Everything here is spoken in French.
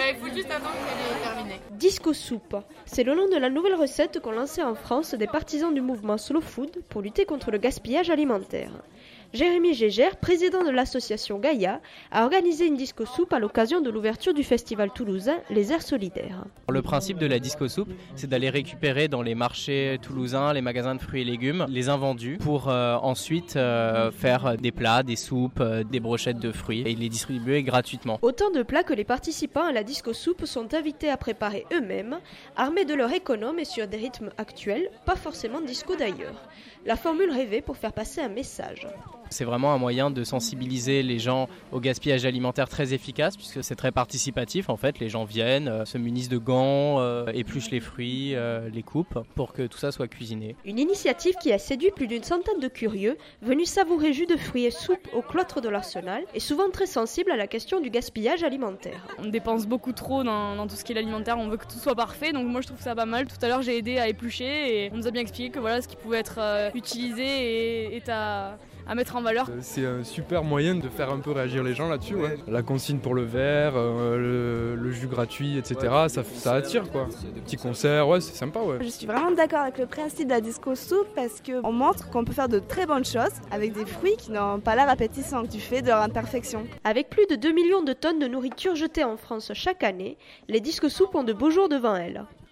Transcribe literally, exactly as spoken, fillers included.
il faut juste attendre qu'elle est terminée. Disco Soup, c'est le nom de la nouvelle recette qu'ont lancée en France des partisans du mouvement Slow Food pour lutter contre le gaspillage alimentaire. Jérémy Gégère, président de l'association Gaïa, a organisé une disco soupe à l'occasion de l'ouverture du festival toulousain Les Airs Solidaires. Le principe de la disco soupe, c'est d'aller récupérer dans les marchés toulousains, les magasins de fruits et légumes, les invendus pour euh, ensuite euh, faire des plats, des soupes, euh, des brochettes de fruits et les distribuer gratuitement. Autant de plats que les participants à la disco soupe sont invités à préparer eux-mêmes, armés de leur économe et sur des rythmes actuels, pas forcément disco d'ailleurs. La formule rêvée pour faire passer un message. C'est vraiment un moyen de sensibiliser les gens au gaspillage alimentaire très efficace puisque c'est très participatif en fait. Les gens viennent, euh, se munissent de gants, euh, épluchent les fruits, euh, les coupent pour que tout ça soit cuisiné. Une initiative qui a séduit plus d'une centaine de curieux venus savourer jus de fruits et soupe au cloître de l'Arsenal et souvent très sensibles à la question du gaspillage alimentaire. On dépense beaucoup trop dans, dans tout ce qui est l'alimentaire, on veut que tout soit parfait, donc moi je trouve ça pas mal. Tout à l'heure j'ai aidé à éplucher et on nous a bien expliqué que voilà ce qui pouvait être euh, utilisé et est à... à mettre en valeur. C'est un super moyen de faire un peu réagir les gens là-dessus. Ouais. La consigne pour le verre, euh, le, le jus gratuit, et cetera. Ça, ça attire quoi. Des petits concerts, ouais, c'est sympa. Ouais. Je suis vraiment d'accord avec le principe de la disco soupe parce qu'on montre qu'on peut faire de très bonnes choses avec des fruits qui n'ont pas l'air appétissants du fait de leur imperfection. Avec plus de deux millions de tonnes de nourriture jetées en France chaque année, les disco soupes ont de beaux jours devant elles.